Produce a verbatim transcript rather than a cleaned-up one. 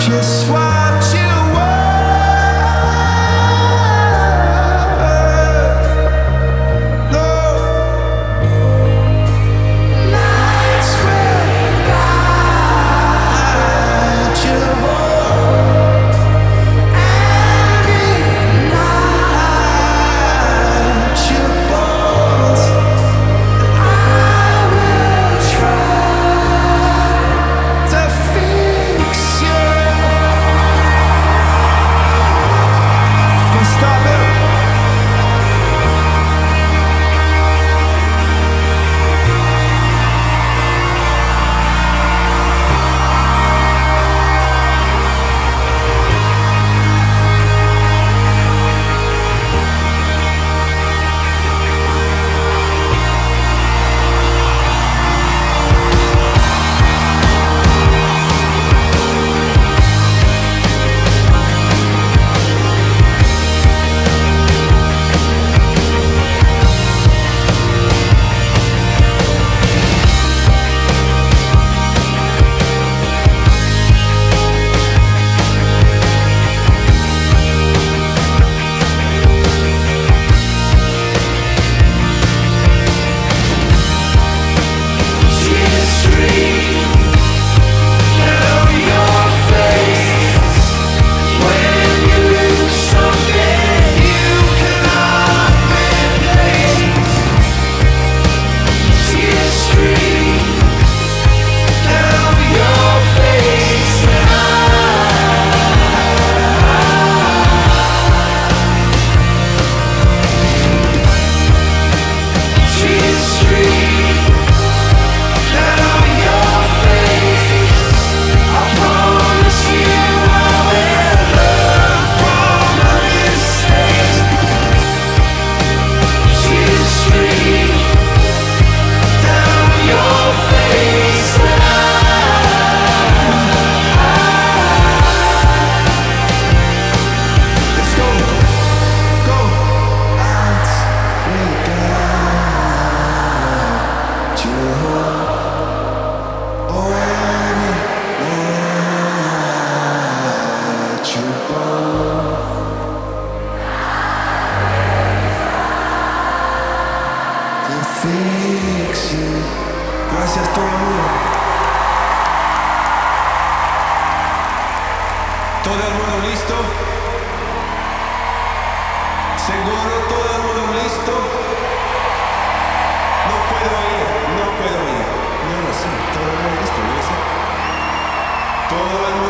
Just what you Gracias todo el mundo. ¿Todo el mundo listo? ¿Seguro todo el mundo listo? No puedo ir, no puedo ir. No lo sé, todo el mundo listo, ¿no? Todo el mundo